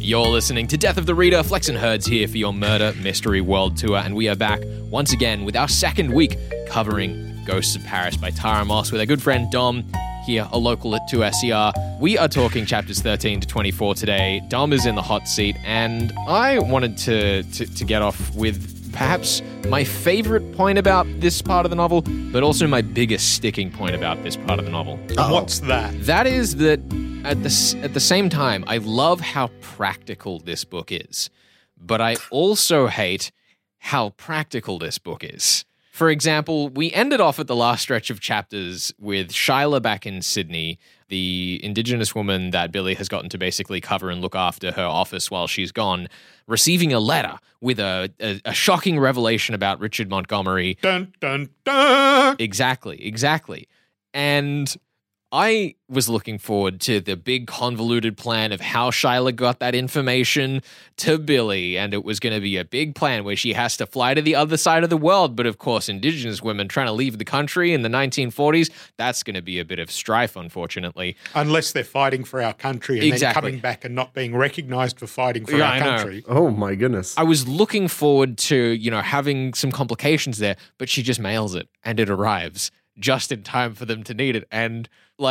You're listening to Death of the Reader. Flex and Herds here for your Murder Mystery World Tour, and we are back once again with our second week covering Ghosts of Paris by Tara Moss with our good friend Dom here, a local at 2SER. We are talking chapters 13 to 24 today. Dom is in the hot seat, and I wanted to get off with perhaps my favorite point about this part of the novel, but also my biggest sticking point about this part of the novel. And what's that? That is that at the same time, I love how practical this book is, but I also hate how practical this book is. For example, we ended off at the last stretch of chapters with Shyla back in Sydney, the Indigenous woman that Billy has gotten to basically cover and look after her office while she's gone, receiving a letter with a shocking revelation about Richard Montgomery. Dun, dun, dun. Exactly. And I was looking forward to the big convoluted plan of how Shyla got that information to Billy, and it was going to be a big plan where she has to fly to the other side of the world. But of course, Indigenous women trying to leave the country in the 1940s, that's going to be a bit of strife, unfortunately. Unless they're fighting for our country and then coming back and not being recognised for fighting for our country. Oh my goodness. I was looking forward to, having some complications there, but she just mails it and it arrives just in time for them to need it. And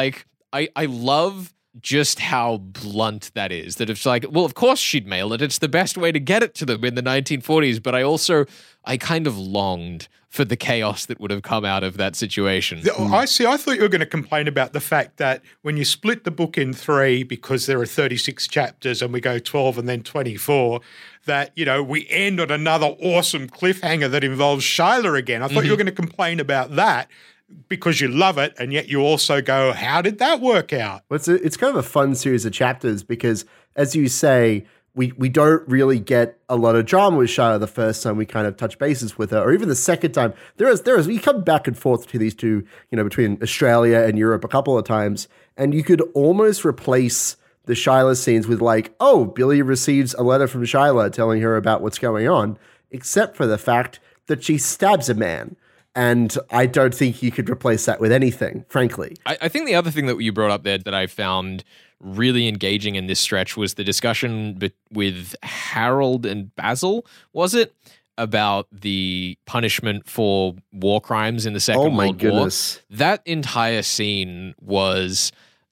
I love just how blunt that is, that it's like, well, of course she'd mail it. It's the best way to get it to them in the 1940s. But I kind of longed for the chaos that would have come out of that situation. I thought you were going to complain about the fact that when you split the book in three, because there are 36 chapters and we go 12 and then 24, that, we end on another awesome cliffhanger that involves Shyla again. I thought you were going to complain about that, because you love it, and yet you also go, how did that work out? Well, it's kind of a fun series of chapters because, as you say, we don't really get a lot of drama with Shyla the first time we kind of touch bases with her, or even the second time. There is we come back and forth to these two, between Australia and Europe a couple of times, and you could almost replace the Shyla scenes with Billy receives a letter from Shyla telling her about what's going on, except for the fact that she stabs a man. And I don't think you could replace that with anything, frankly. I think the other thing that you brought up there that I found really engaging in this stretch was the discussion with Harold and Basil, was it? About the punishment for war crimes in the Second World War. Oh my goodness. That entire scene was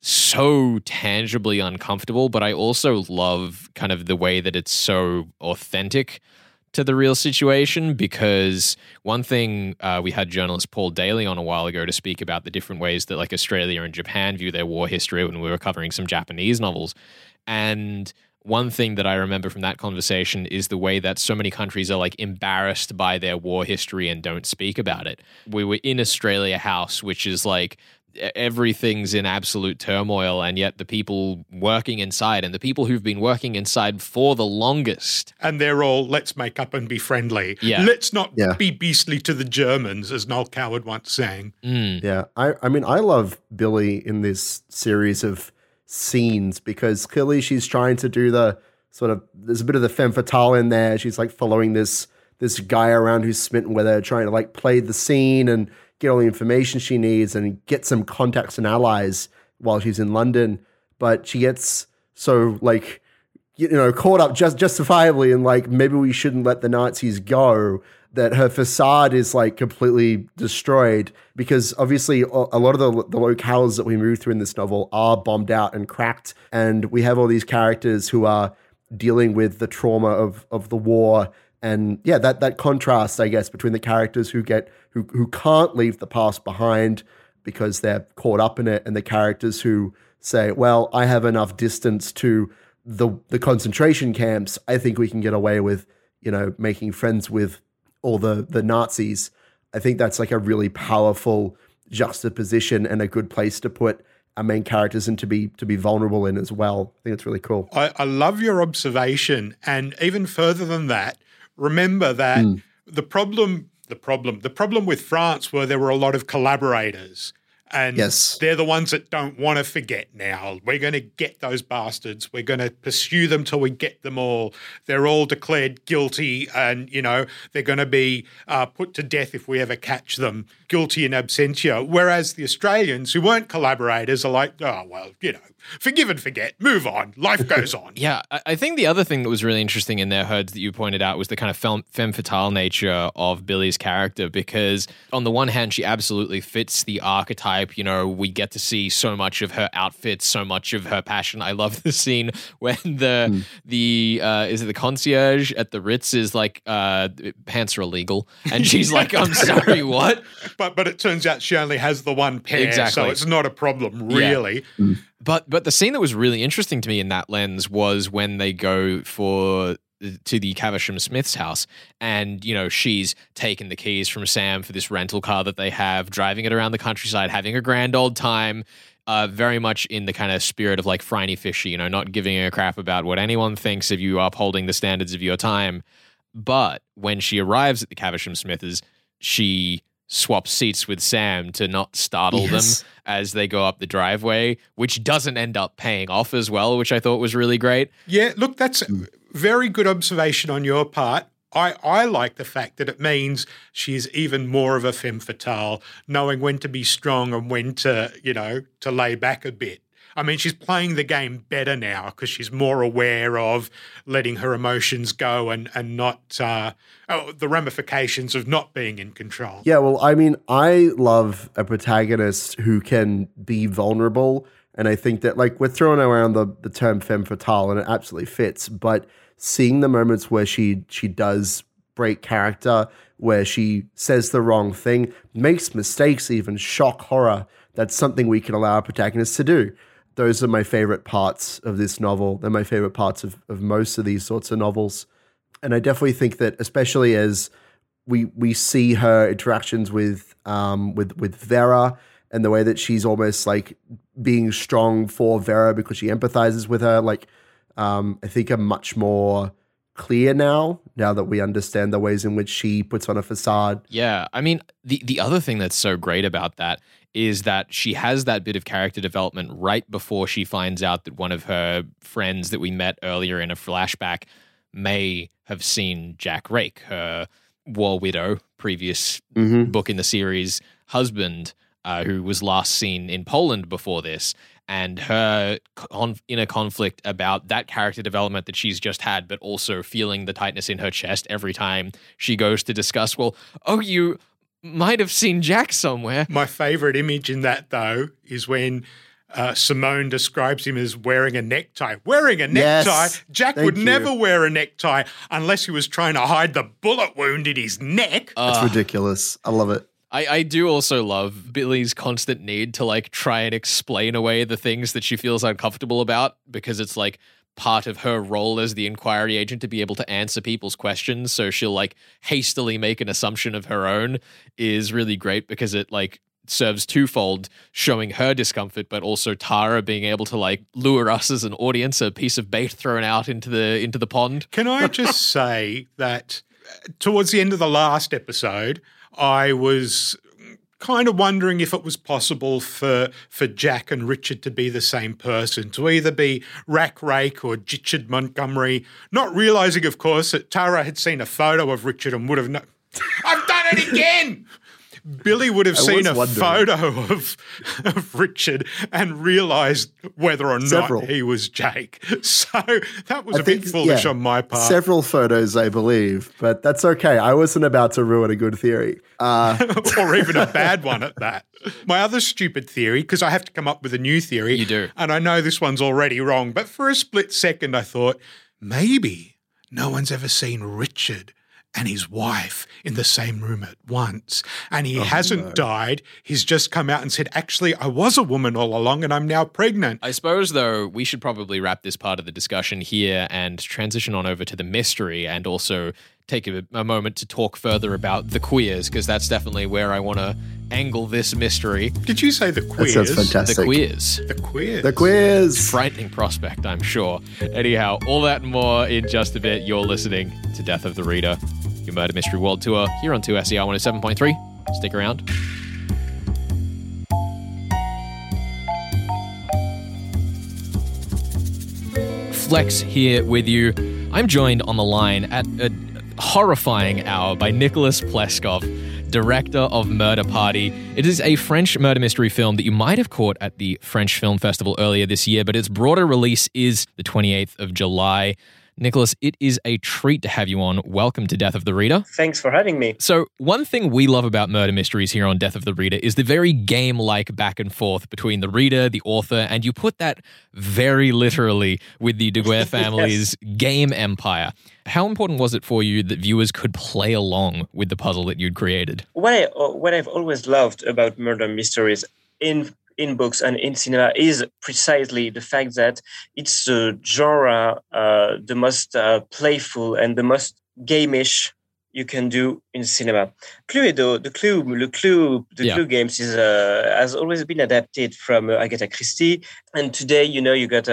so tangibly uncomfortable, but I also love kind of the way that it's so authentic to the real situation, because one thing we had journalist Paul Daly on a while ago to speak about the different ways that Australia and Japan view their war history when we were covering some Japanese novels. And one thing that I remember from that conversation is the way that so many countries are embarrassed by their war history and don't speak about it. We were in Australia House, which is everything's in absolute turmoil, and yet the people working inside, and the people who've been working inside for the longest. And they're all, let's make up and be friendly. Yeah. Let's not be beastly to the Germans, as Noel Coward once sang. Yeah, I mean, I love Billy in this series of scenes because clearly she's trying to do the sort of, there's a bit of the femme fatale in there. She's following this guy around who's smitten with her, trying to play the scene and get all the information she needs and get some contacts and allies while she's in London. But she gets so caught up justifiably in maybe we shouldn't let the Nazis go, that her facade is completely destroyed, because obviously a lot of the locales that we move through in this novel are bombed out and cracked. And we have all these characters who are dealing with the trauma of the war. And yeah, that contrast, I guess, between the characters who can't leave the past behind because they're caught up in it, and the characters who say, well, I have enough distance to the concentration camps. I think we can get away with, making friends with all the Nazis. I think that's a really powerful juxtaposition and a good place to put our main characters and to be vulnerable in as well. I think it's really cool. I love your observation. And even further than that, remember that the problem with France were there were a lot of collaborators, And Yes. they're the ones that don't want to forget now. We're going to get those bastards. We're going to pursue them till we get them all. They're all declared guilty and, they're going to be put to death if we ever catch them guilty in absentia. Whereas the Australians who weren't collaborators are like, oh, well, forgive and forget, move on, life goes on. Yeah, I think the other thing that was really interesting in their herds that you pointed out was the kind of femme fatale nature of Billy's character, because on the one hand, she absolutely fits the archetype. We get to see so much of her outfits, so much of her passion. I love the scene when the is it the concierge at the Ritz is like, pants are illegal. And she's like, I'm sorry, what? But it turns out she only has the one pair, Exactly. so it's not a problem, really. Yeah. But the scene that was really interesting to me in that lens was when they go to the Caversham Smith's house, and she's taken the keys from Sam for this rental car that they have, driving it around the countryside, having a grand old time, very much in the kind of spirit of like Phryne Fisher, not giving a crap about what anyone thinks of you, upholding the standards of your time. But when she arrives at the Caversham Smiths, she swaps seats with Sam to not startle them as they go up the driveway, which doesn't end up paying off as well, which I thought was really great. Yeah, look, that's a very good observation on your part. I like the fact that it means she's even more of a femme fatale, knowing when to be strong and when to, to lay back a bit. I mean, she's playing the game better now because she's more aware of letting her emotions go and not the ramifications of not being in control. Yeah, well, I mean, I love a protagonist who can be vulnerable. And I think that, like, we're throwing around the term femme fatale, and it absolutely fits. But seeing the moments where she does break character, where she says the wrong thing, makes mistakes, even shock horror, that's something we can allow our protagonists to do. Those are my favorite parts of this novel. They're my favorite parts of most of these sorts of novels. And I definitely think that, especially as we see her interactions with Vera, and the way that she's almost like being strong for Vera because she empathizes with her, like I think are much more clear now that we understand the ways in which she puts on a facade. Yeah, I mean, the other thing that's so great about that is that she has that bit of character development right before she finds out that one of her friends that we met earlier in a flashback may have seen Jack Rake, her war widow, previous book in the series husband, who was last seen in Poland before this, and her inner conflict about that character development that she's just had, but also feeling the tightness in her chest every time she goes to discuss, you might have seen Jack somewhere. My favorite image in that, though, is when Simone describes him as wearing a necktie. Wearing a necktie? Yes, Jack would never wear a necktie unless he was trying to hide the bullet wound in his neck. That's ridiculous. I love it. I do also love Billy's constant need to like try and explain away the things that she feels uncomfortable about, because it's like part of her role as the inquiry agent to be able to answer people's questions. So she'll like hastily make an assumption of her own is really great, because it like serves twofold, showing her discomfort, but also Tara being able to like lure us as an audience, a piece of bait thrown out into the pond. Can I just say that towards the end of the last episode, I was kind of wondering if it was possible for Jack and Richard to be the same person, to either be Rack Rake or Richard Montgomery, not realising, of course, that Tara had seen a photo of Richard and would have known. I've done it again! Billy would have seen a photo of Richard and realised whether or not he was Jake. So that was a bit foolish on my part. Several photos, I believe, but that's okay. I wasn't about to ruin a good theory. Or even a bad one at that. My other stupid theory, because I have to come up with a new theory. You do. And I know this one's already wrong, but for a split second I thought, maybe no one's ever seen Richard and his wife in the same room at once. And he hasn't died. He's just come out and said, actually, I was a woman all along and I'm now pregnant. I suppose, though, we should probably wrap this part of the discussion here and transition on over to the mystery, and also take a moment to talk further about the queers, because that's definitely where I want to angle this mystery. Did you say the queers? That sounds fantastic. The queers. The queers. The quiz. Frightening prospect, I'm sure. Anyhow, all that and more in just a bit. You're listening to Death of the Reader, your Murder Mystery World Tour, here on 2SER 107.3. Stick around. Flex here with you. I'm joined on the line at a horrifying hour by Nicholas Pleskov, director of Murder Party. It is a French murder mystery film that you might have caught at the French Film Festival earlier this year, but its broader release is the 28th of July. Nicholas, it is a treat to have you on. Welcome to Death of the Reader. Thanks for having me. So, one thing we love about murder mysteries here on Death of the Reader is the very game-like back and forth between the reader, the author, and you put that very literally with the Deguerre family's game empire. How important was it for you that viewers could play along with the puzzle that you'd created? What I've always loved about murder mysteries in books and in cinema is precisely the fact that it's the genre the most playful and the most gamish you can do in cinema. Cluedo, the Clue games has always been adapted from Agatha Christie, and today you got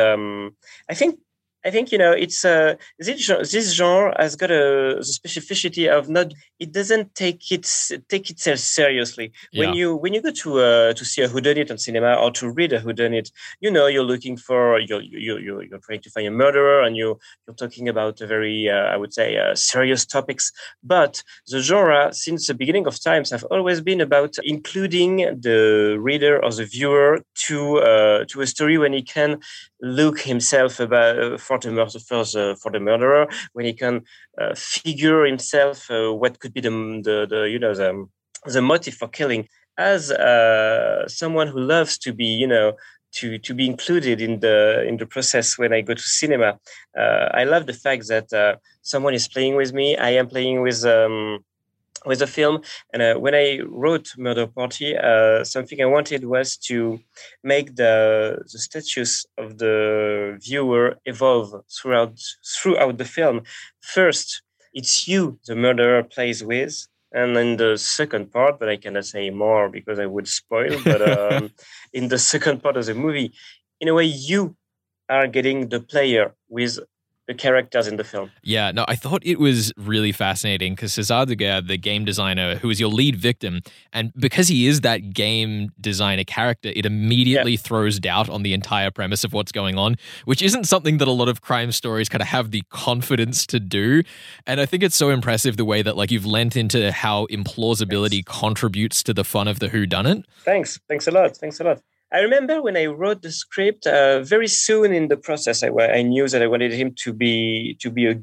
I think it's this genre has got the specificity of it doesn't take itself seriously. When you go to see a whodunit on cinema or to read a whodunit, you're looking for you're trying to find a murderer, and you're talking about a very I would say serious topics. But the genre since the beginning of times have always been about including the reader or the viewer to a story when he can look himself about for the murderer, when he can figure himself what could be the motive for killing. As someone who loves to be to be included in the process when I go to cinema, I love the fact that someone is playing with me. I am playing with the film. And when I wrote Murder Party, something I wanted was to make the status of the viewer evolve throughout the film. First, it's you the murderer plays with. And in the second part, but I cannot say more because I would spoil, but in the second part of the movie, in a way, you are getting the player with the characters in the film. Yeah, no, I thought it was really fascinating because César Daguerre, the game designer, who is your lead victim, and because he is that game designer character, it immediately throws doubt on the entire premise of what's going on, which isn't something that a lot of crime stories kind of have the confidence to do. And I think it's so impressive the way that you've lent into how implausibility contributes to the fun of the whodunit. Thanks a lot. I remember when I wrote the script, very soon in the process, I knew that I wanted him to be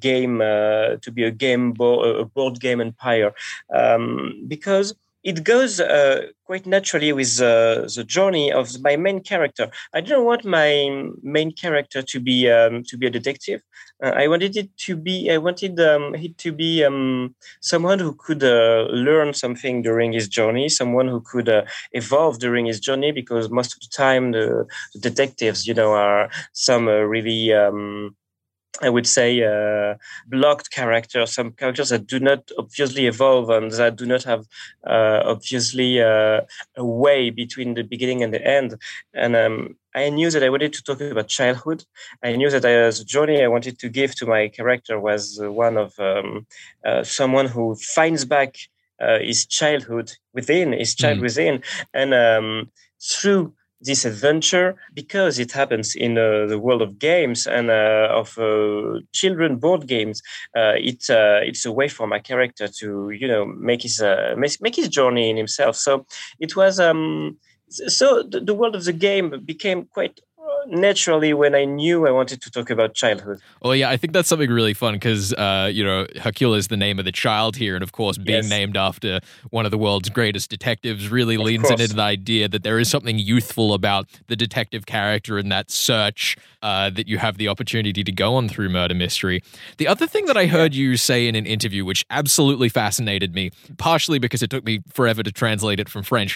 a board game empire, because it goes quite naturally with the journey of my main character. I didn't want my main character to be a detective. I wanted him to be someone who could learn something during his journey, someone who could evolve during his journey, because most of the time the detectives, are some really I would say blocked characters, some characters that do not obviously evolve and that do not have obviously a way between the beginning and the end. And I knew that I wanted to talk about childhood. I knew that the journey I wanted to give to my character was one of someone who finds back his childhood within, and through this adventure, because it happens in the world of games and of children board games, it's a way for my character to make his journey in himself. So it was so the world of the game became quite naturally when I knew I wanted to talk about childhood. Well, yeah, I think that's something really fun because, Hercule is the name of the child here. And of course, being named after one of the world's greatest detectives really leans into the idea that there is something youthful about the detective character and that search that you have the opportunity to go on through murder mystery. The other thing that I heard you say in an interview, which absolutely fascinated me, partially because it took me forever to translate it from French,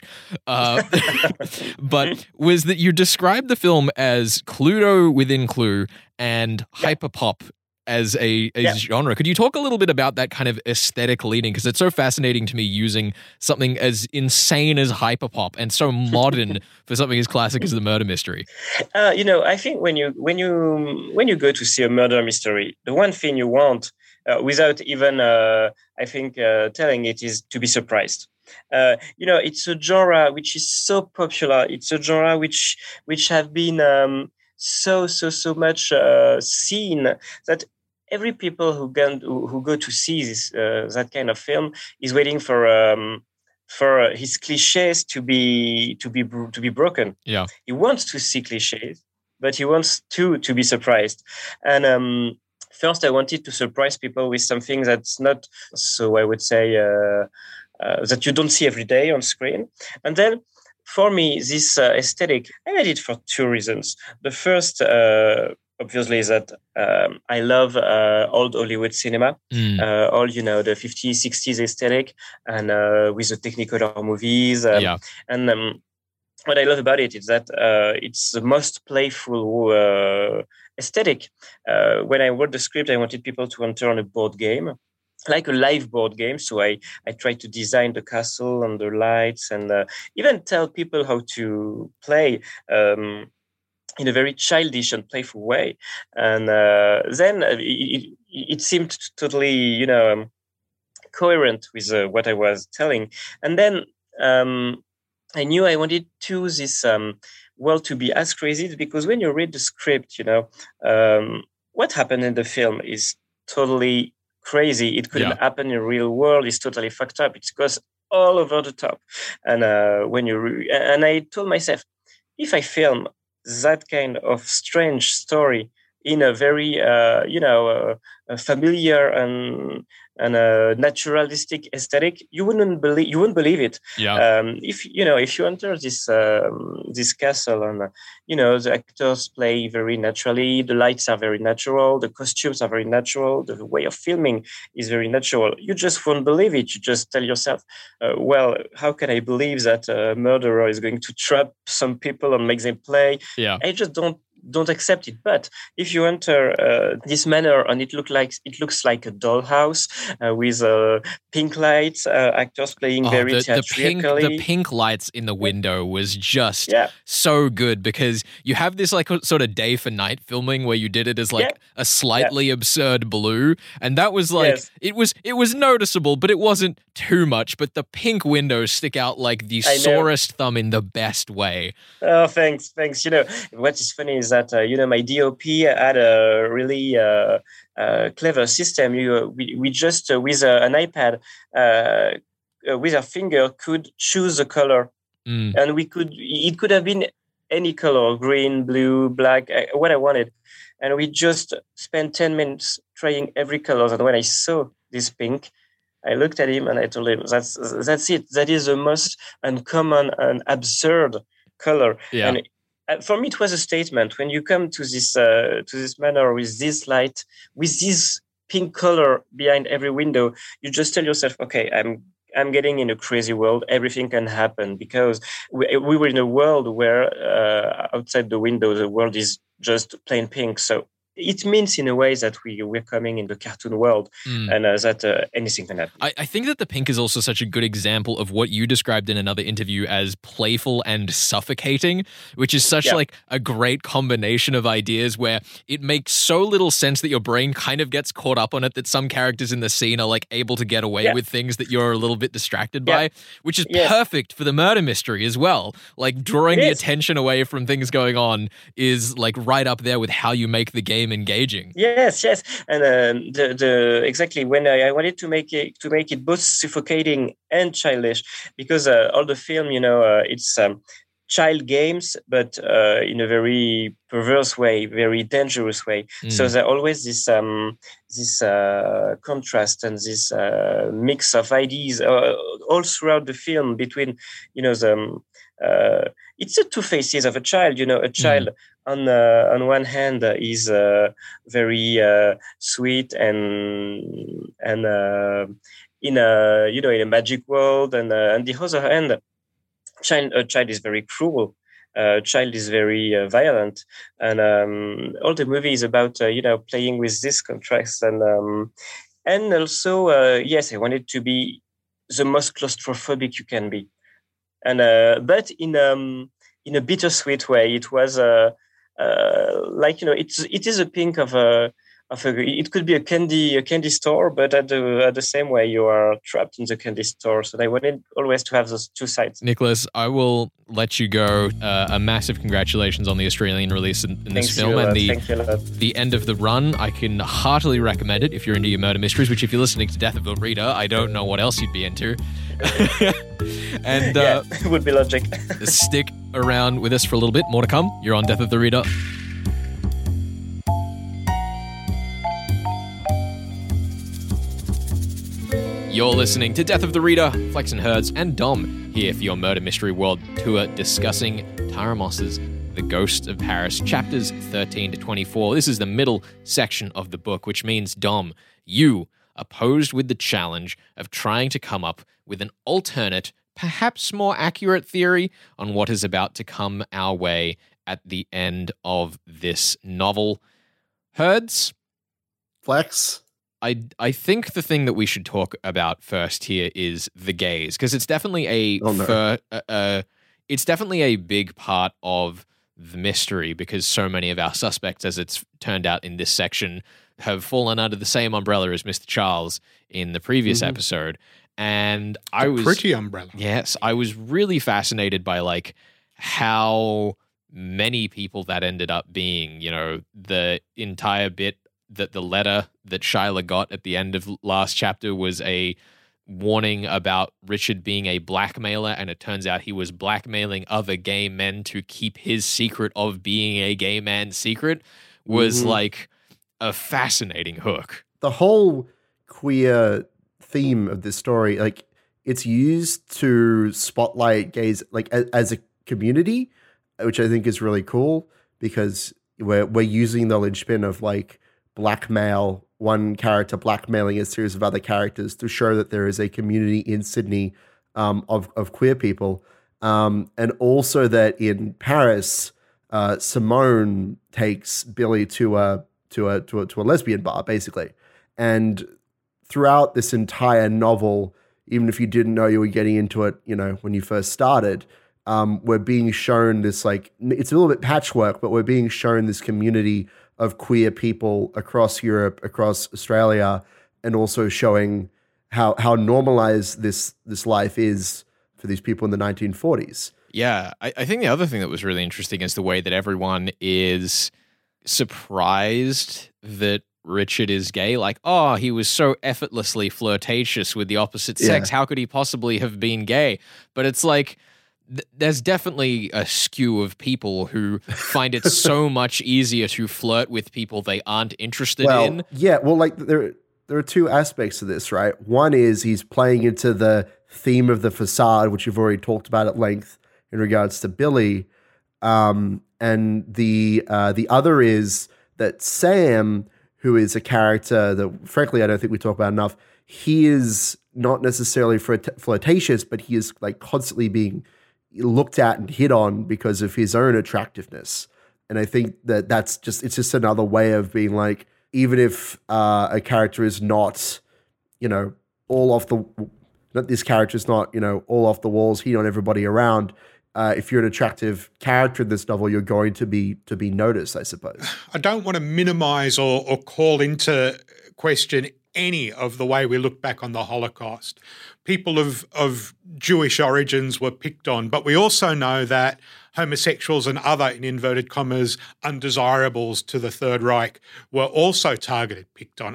but was that you described the film as Cluedo within Clue and hyperpop as a genre. Could you talk a little bit about that kind of aesthetic leading? Because it's so fascinating to me using something as insane as hyperpop and so modern for something as classic as the murder mystery. I think when you go to see a murder mystery, the one thing you want, without even telling it, is to be surprised. It's a genre which is so popular. It's a genre which have been so much seen that every people who go to see this that kind of film is waiting for his cliches to be broken. Yeah. He wants to see cliches, but he wants to be surprised. And first, I wanted to surprise people with something that's not so, I would say, that you don't see every day on screen. And then, for me, this aesthetic, I made it for two reasons. The first, obviously, is that I love old Hollywood cinema, all, the 50s, 60s aesthetic, and with the Technicolor movies. And what I love about it is that it's the most playful aesthetic. When I wrote the script, I wanted people to enter on a board game, like a live board game. So I tried to design the castle and the lights, and even tell people how to play in a very childish and playful way. And then it seemed totally, coherent with what I was telling. And then I knew I wanted to this world to be as crazy, because when you read the script, what happened in the film is totally crazy. It couldn't happen in the real world. It's totally fucked up. It goes all over the top. And and I told myself, if I film that kind of strange story in a very familiar and naturalistic aesthetic, you wouldn't believe it. If you enter this castle, and the actors play very naturally, the lights are very natural, the costumes are very natural, the way of filming is very natural, you just won't believe it. You just tell yourself, well, how can I believe that a murderer is going to trap some people and make them play? I just don't accept it. But if you enter this manor, and it looks like a dollhouse with pink lights, actors playing very theatrically. The pink lights in the window was just so good, because you have this like sort of day for night filming where you did it as like a slightly absurd blue, and that was like it was noticeable, but it wasn't too much. But the pink windows stick out like the sorest thumb in the best way. Oh, thanks. What is funny is that my DOP had a really clever system. We just with an iPad with our finger could choose a color, and it could have been any color: green, blue, black, what I wanted. And we just spent 10 minutes trying every color. And when I saw this pink, I looked at him and I told him, that's it. That is the most uncommon and absurd color. And for me, it was a statement. When you come to this manor with this light, with this pink color behind every window, you just tell yourself, okay, I'm getting in a crazy world. Everything can happen, because we were in a world where outside the window, the world is just plain pink. So it means in a way that we're coming in the cartoon world, and that anything can happen. I think that the pink is also such a good example of what you described in another interview as playful and suffocating, which is such like a great combination of ideas where it makes so little sense that your brain kind of gets caught up on it, that some characters in the scene are like able to get away with things that you're a little bit distracted by, which is perfect for the murder mystery as well. Like drawing the attention away from things going on is like right up there with how you make the game engaging. Yes, and exactly when I wanted to make it both suffocating and childish, because all the film, it's child games, but in a very perverse way, very dangerous way. So there's always this contrast and this mix of ideas all throughout the film between, it's the two faces of a child. A child on one hand is very sweet and in a magic world, and on the other hand, a child is very cruel. Child is very violent, and all the movie is about playing with this contrast, and also yes, I wanted to be the most claustrophobic you can be, and but in a bittersweet way. It was it is a pink of it could be a candy store, but at the same way you are trapped in the candy store. So they wanted always to have those two sides. Nicholas, I will let you go. A massive congratulations on the Australian release in this film and the end of the run. I can heartily recommend it if you're into your murder mysteries, which if you're listening to Death of the Reader, I don't know what else you'd be into. And it would be logic. Stick around with us for a little bit. More to come. You're on Death of the Reader. You're listening to Death of the Reader, Flex and Herds, and Dom here for your Murder Mystery World Tour discussing Tara Moss's The Ghost of Paris, chapters 13 to 24. This is the middle section of the book, which means, Dom, you are posed with the challenge of trying to come up with an alternate, perhaps more accurate theory on what is about to come our way at the end of this novel. Herds? Flex? I think the thing that we should talk about first here is the gaze, because it's definitely it's definitely a big part of the mystery, because so many of our suspects, as it's turned out in this section, have fallen under the same umbrella as Mr. Charles in the previous episode. And I was pretty umbrella. Yes, I was really fascinated by like how many people that ended up being. You know, the entire bit that the letter that Shyla got at the end of last chapter was a warning about Richard being a blackmailer, and it turns out he was blackmailing other gay men to keep his secret of being a gay man secret, was like a fascinating hook. The whole queer theme of this story, like, it's used to spotlight gays like as a community, which I think is really cool, because we're using the linchpin of like blackmail, one character blackmailing a series of other characters to show that there is a community in Sydney of queer people, and also that in Paris, Simone takes Billy to a lesbian bar, basically, and throughout this entire novel, even if you didn't know you were getting into it, you know, when you first started, we're being shown this, like, it's a little bit patchwork, but we're being shown this community of queer people across Europe, across Australia, and also showing how normalized this life is for these people in the 1940s. Yeah, I think the other thing that was really interesting is the way that everyone is surprised that Richard is gay. Like, oh, he was so effortlessly flirtatious with the opposite sex. How could he possibly have been gay? But it's like, there's definitely a skew of people who find it so much easier to flirt with people they aren't interested in. Yeah, well, like there are two aspects to this, right? One is he's playing into the theme of the facade, which you've already talked about at length in regards to Billy, and the other is that Sam, who is a character that, frankly, I don't think we talk about enough. He is not necessarily flirtatious, but he is like constantly being looked at and hit on because of his own attractiveness. And I think it's just another way of being like, even if a character is not, you know, this character is not, you know, all off the walls, hitting on everybody around. If you're an attractive character in this novel, you're going to be noticed, I suppose. I don't want to minimize or call into question any of the way we look back on the Holocaust. People of Jewish origins were picked on, but we also know that homosexuals and other, in inverted commas, undesirables to the Third Reich were also picked on,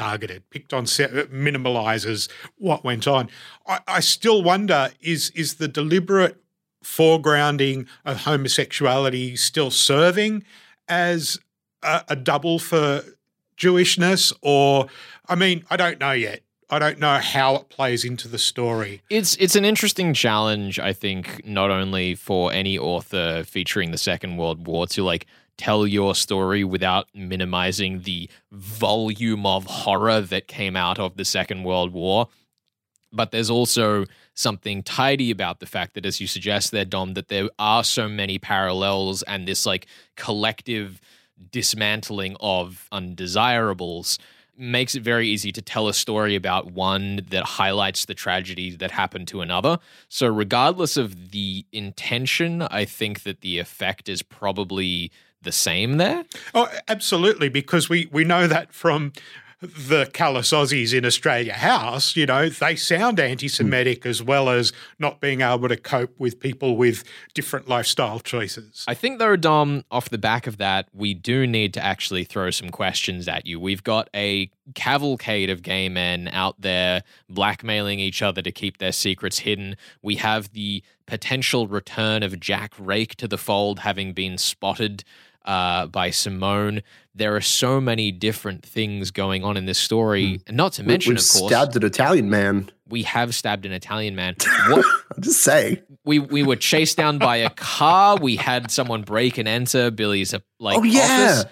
minimalizes what went on. I still wonder, is the deliberate foregrounding of homosexuality still serving as a double for Jewishness? Or, I mean, I don't know yet. I don't know how it plays into the story. It's an interesting challenge, I think, not only for any author featuring the Second World War to like tell your story without minimizing the volume of horror that came out of the Second World War, but there's also something tidy about the fact that, as you suggest there, Dom, that there are so many parallels and this like collective dismantling of undesirables. makes it very easy to tell a story about one that highlights the tragedy that happened to another. So regardless of the intention, I think that the effect is probably the same there. Oh, absolutely, because we know that from the callous Aussies in Australia House, they sound anti-Semitic as well as not being able to cope with people with different lifestyle choices. I think, though, Dom, off the back of that, we do need to actually throw some questions at you. We've got a cavalcade of gay men out there blackmailing each other to keep their secrets hidden. We have the potential return of Jack Rake to the fold, having been spotted by Simone. There are so many different things going on in this story, and not to mention, We've of course, stabbed an Italian man. we have stabbed an Italian man. What? I'm just saying. We were chased down by a car. We had someone break and enter Billy's office.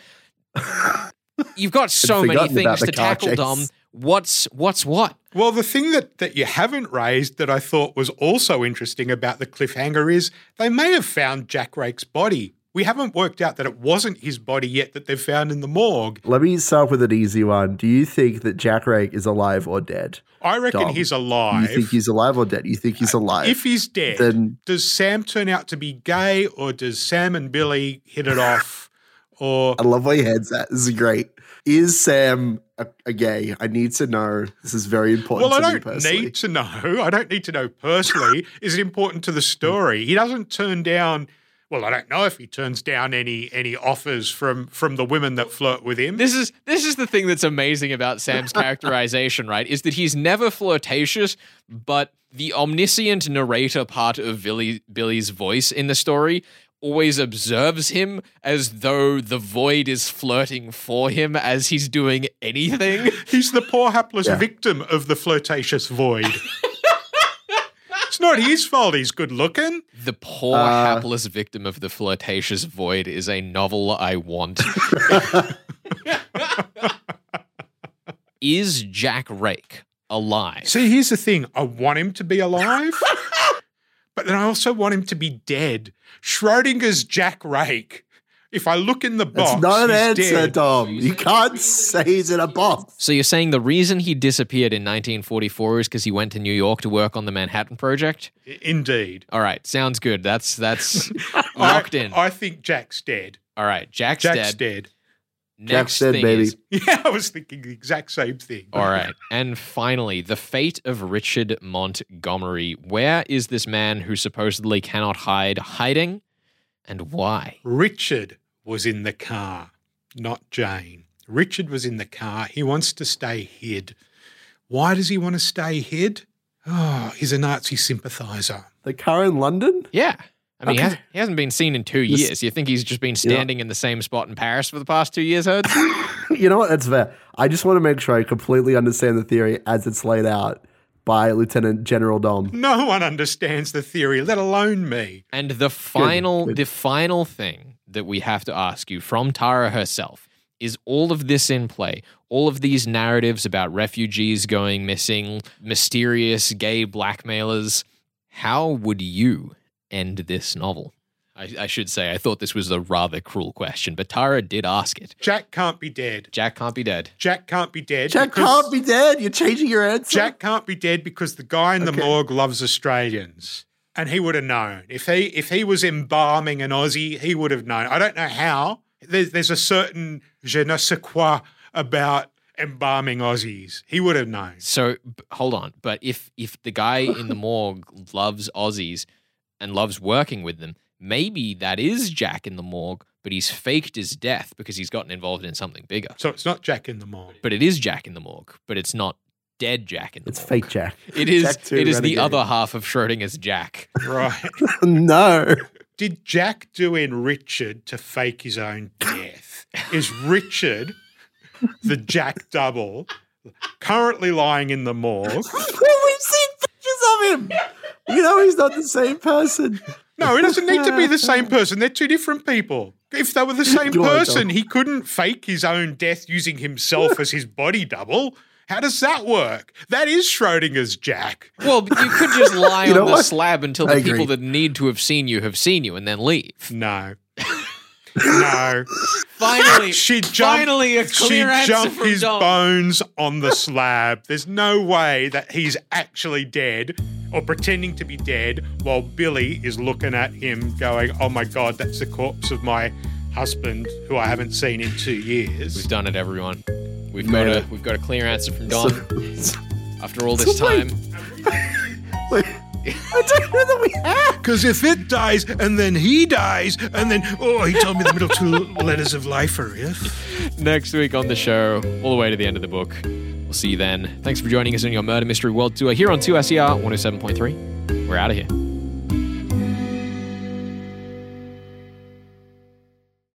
You've got so many forgotten about things the to car tackle, chase. Dom. What's what? Well, the thing that you haven't raised that I thought was also interesting about the cliffhanger is they may have found Jack Rake's body. We haven't worked out that it wasn't his body yet that they've found in the morgue. Let me start with an easy one. Do you think that Jack Rake is alive or dead? I reckon Dom, he's alive. You think he's alive or dead? You think he's alive? If he's dead, then does Sam turn out to be gay, or does Sam and Billy hit it off? Or I love where your head's at. This is great. Is Sam a gay? I need to know. This is very important well, to I me don't personally. need to know. I don't need to know personally. Is it important to the story? He doesn't turn down. Well, I don't know if he turns down any offers from the women that flirt with him. This is the thing that's amazing about Sam's characterization, right? Is that he's never flirtatious, but the omniscient narrator part of Billy's voice in the story always observes him as though the void is flirting for him as he's doing anything. He's the poor hapless victim of the flirtatious void. It's not his fault he's good looking. The poor hapless victim of the flirtatious void is a novel I want. Is Jack Rake alive? See, here's the thing. I want him to be alive, but then I also want him to be dead. Schrodinger's Jack Rake. If I look in the box, That's not an he's answer, dead. Dom. You can't say he's in a box. So you're saying the reason he disappeared in 1944 is because he went to New York to work on the Manhattan Project? Indeed. All right, sounds good. That's locked in. I think Jack's dead. All right, Jack's Jack's dead. dead. Next Jack's dead, thing baby. is, Yeah, I was thinking the exact same thing. all right, and finally, the fate of Richard Montgomery. Where is this man who supposedly cannot hide hiding, and why? Richard was in the car, not Jane. Richard was in the car. He wants to stay hid. Why does he want to stay hid? Oh, he's a Nazi sympathiser. The car in London? Yeah. I mean, Okay. he hasn't been seen in 2 years. You think he's just been standing in the same spot in Paris for the past 2 years, Herds? You know what? That's fair. I just want to make sure I completely understand the theory as it's laid out by Lieutenant General Dom. No one understands the theory, let alone me. And the final good. thing that we have to ask you from Tara herself is all of this in play, all of these narratives about refugees going missing, mysterious gay blackmailers. How would you end this novel? I should say, I thought this was a rather cruel question, but Tara did ask it. Jack can't be dead. Jack can't be dead. Jack can't be dead. Jack because- can't be dead. You're changing your answer. Jack can't be dead because the guy in the Okay. morgue loves Australians. And he would have known. If he was embalming an Aussie, he would have known. I don't know how. There's a certain je ne sais quoi about embalming Aussies. He would have known. So hold on, but if the guy in the morgue loves Aussies and loves working with them, maybe that is Jack in the morgue, but he's faked his death because he's gotten involved in something bigger. So it's not Jack in the morgue. But it is Jack in the morgue, but it's not dead Jack in the It's morgue. fake Jack. It is. Jack 2 It is the Renegade. other half of Schrodinger's Jack. Right. No. Did Jack do in Richard to fake his own death? Is Richard the Jack double currently lying in the morgue? We've seen pictures of him. You know he's not the same person. No, he doesn't need to be the same person. They're two different people. If they were the same Go on, person, Dom. he couldn't fake his own death using himself as his body double. How does that work? That is Schrodinger's Jack. Well, you could just lie You know on the what? slab until I the agree. people that need to have seen you and then leave. No. No. Finally, She jumped, finally a clear she answer jumped from his Dom. bones on the slab. There's no way that he's actually dead or pretending to be dead while Billy is looking at him going, oh my God, that's the corpse of my husband who I haven't seen in 2 years. We've done it, everyone. We've Man. got a clear answer from Dom after all this So wait. time. Like, I don't know that we have. Because if it dies and then he dies and then, oh, he told me the middle two letters of life are if. Next week on the show, all the way to the end of the book. We'll see you then. Thanks for joining us on your Murder Mystery World Tour here on 2SER 107.3. We're out of here.